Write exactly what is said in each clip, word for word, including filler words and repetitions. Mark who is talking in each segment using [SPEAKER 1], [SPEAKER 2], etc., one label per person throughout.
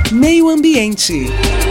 [SPEAKER 1] Meio Ambiente.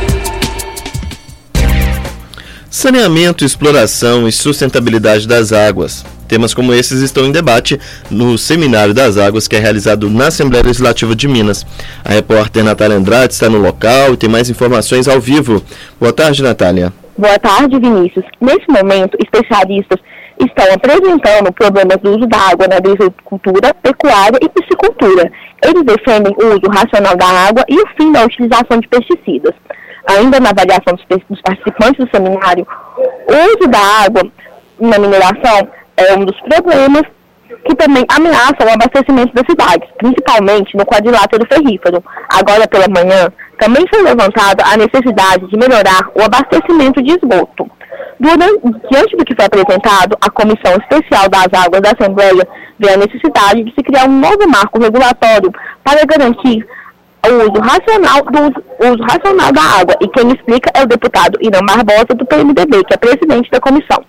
[SPEAKER 2] Saneamento, exploração e sustentabilidade das águas. Temas como esses estão em debate no Seminário das Águas, que é realizado na Assembleia Legislativa de Minas. A repórter Natália Andrade está no local e tem mais informações ao vivo. Boa tarde, Natália.
[SPEAKER 3] Boa tarde, Vinícius. Nesse momento, especialistas estão apresentando problemas do uso da água na agricultura, pecuária e piscicultura. Eles defendem o uso racional da água e o fim da utilização de pesticidas. Ainda na avaliação dos, dos participantes do seminário, o uso da água na mineração é um dos problemas que também ameaçam o abastecimento das cidades, principalmente no quadrilátero ferrífero. Agora pela manhã, também foi levantada a necessidade de melhorar o abastecimento de esgoto. Durante, diante do que foi apresentado, a Comissão Especial das Águas da Assembleia vê a necessidade de se criar um novo marco regulatório para garantir o uso racional, do uso, uso racional da água. E quem explica é o deputado Irã Barbosa, do P M D B, que é presidente da comissão.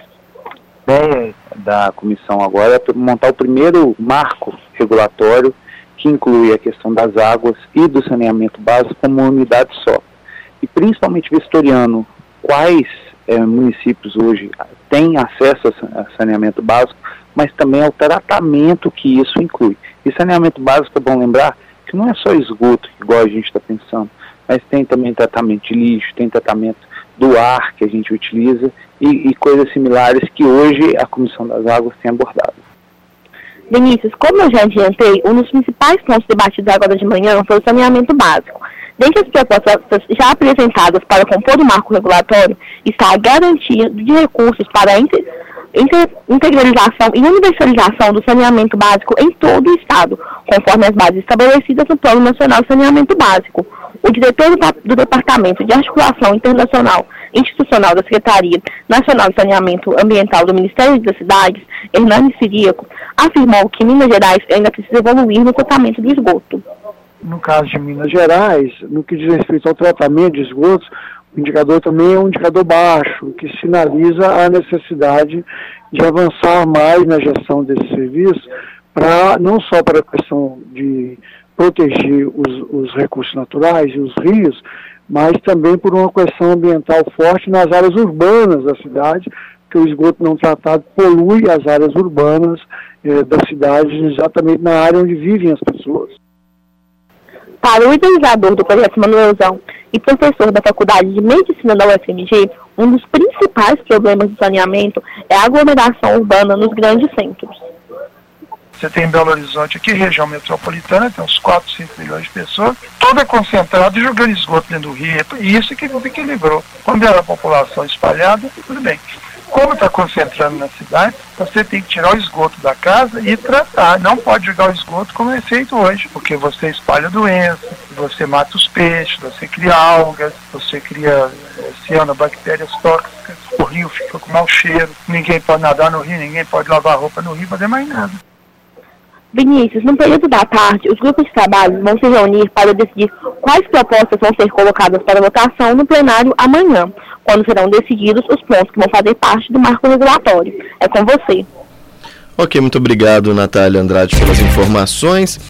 [SPEAKER 4] A ideia da comissão agora é montar o primeiro marco regulatório que inclui a questão das águas e do saneamento básico como uma unidade só. E principalmente vistoriando quais é, municípios hoje têm acesso a saneamento básico, mas também ao tratamento que isso inclui. E saneamento básico, é bom lembrar, que não é só esgoto, igual a gente está pensando, mas tem também tratamento de lixo, tem tratamento do ar que a gente utiliza e, e coisas similares que hoje a Comissão das Águas tem abordado.
[SPEAKER 3] Vinícius, como eu já adiantei, um dos principais pontos debatidos agora de manhã foi o saneamento básico. Dentre as propostas já apresentadas para compor o marco regulatório está a garantia de recursos para a inter, inter, integralização e universalização do saneamento básico em todo o Estado, conforme as bases estabelecidas no Plano Nacional de Saneamento Básico. O diretor do, do Departamento de Articulação Internacional Institucional da Secretaria Nacional de Saneamento Ambiental do Ministério das Cidades, Hernani Ciríaco, afirmou que Minas Gerais ainda precisa evoluir no tratamento do esgoto.
[SPEAKER 5] No caso de Minas Gerais, no que diz respeito ao tratamento de esgotos, o indicador também é um indicador baixo, que sinaliza a necessidade de avançar mais na gestão desse serviço, para, não só para a questão de proteger os, os recursos naturais e os rios, mas também por uma questão ambiental forte nas áreas urbanas da cidade, que o esgoto não tratado polui as áreas urbanas eh, da cidade, exatamente na área onde vivem as pessoas.
[SPEAKER 3] Para o idealizador do projeto Manuelzão e professor da Faculdade de Medicina da U F M G, um dos principais problemas do saneamento é a aglomeração urbana nos grandes centros.
[SPEAKER 6] Você tem Belo Horizonte aqui, região metropolitana, tem uns quatro, cinco milhões de pessoas, tudo é concentrado e jogando esgoto dentro do rio, e isso que desequilibrou. Quando era a população espalhada, tudo bem. Como está concentrando na cidade, você tem que tirar o esgoto da casa e tratar. Não pode jogar o esgoto como é feito hoje, porque você espalha doença, você mata os peixes, você cria algas, você cria cianobactérias tóxicas, o rio fica com mau cheiro, ninguém pode nadar no rio, ninguém pode lavar roupa no rio, fazer mais nada.
[SPEAKER 3] Vinícius, no período da tarde, os grupos de trabalho vão se reunir para decidir quais propostas vão ser colocadas para votação no plenário amanhã, quando serão decididos os pontos que vão fazer parte do marco regulatório. É com você.
[SPEAKER 2] Ok, muito obrigado, Natália Andrade, pelas informações.